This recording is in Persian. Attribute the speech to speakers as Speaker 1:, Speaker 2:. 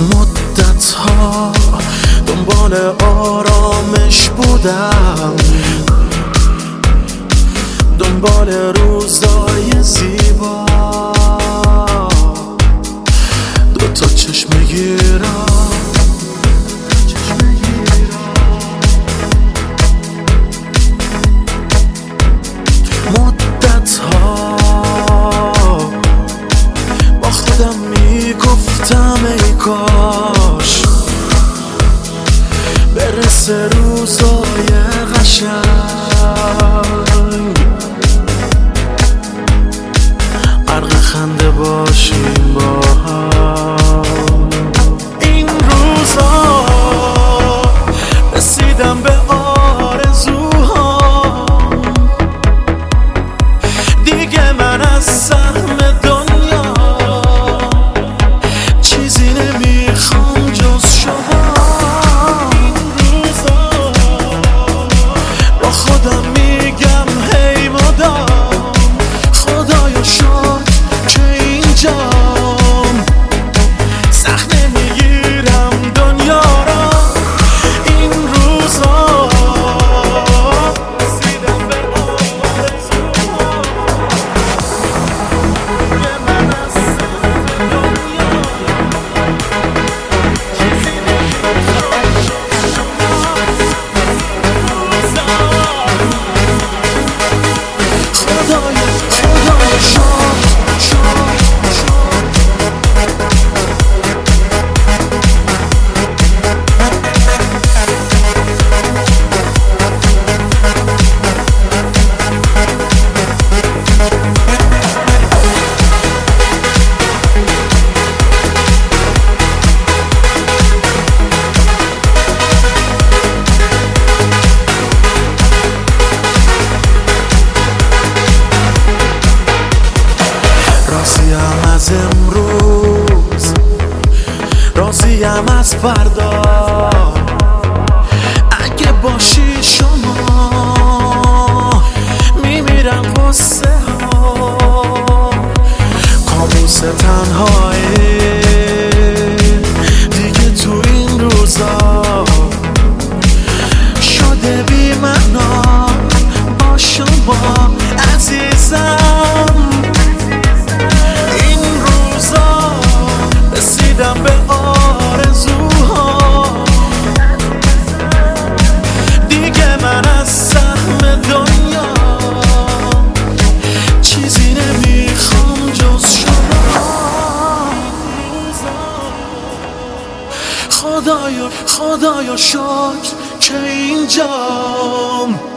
Speaker 1: مدت ها دنبال آرامش بودم، دنبال روزای زیبا، دوتا چشم گیرم، مدت ها با خودم میگفتم ای کاش برسه روزای قشنگ، غرق خنده باشیم با هم. این روزا رسیدم به آرزوها، دیگه من از سهم دنیا چیزی نمیخوام جز شما. این روزا با خودم میگم هی مدام خدایا شد که اینجام، سخت نمیگیرم دنیا را. این روزا رسیدم به آرزوها، دیگه من از سهم دنیا چیزی نمیخوام جز شما. خدایا شد راضیم از امروز، راضیم از فردا، اگه باشی شما میمیرم غصه ها. کابوس تنهایی دیگه تو این روزا شده بی معنا با شما عزیزم. رسیدم به آرزوها، دیگه من از سهم دنیا چیزی نمیخوام جز شما. خدایا شکر که اینجام،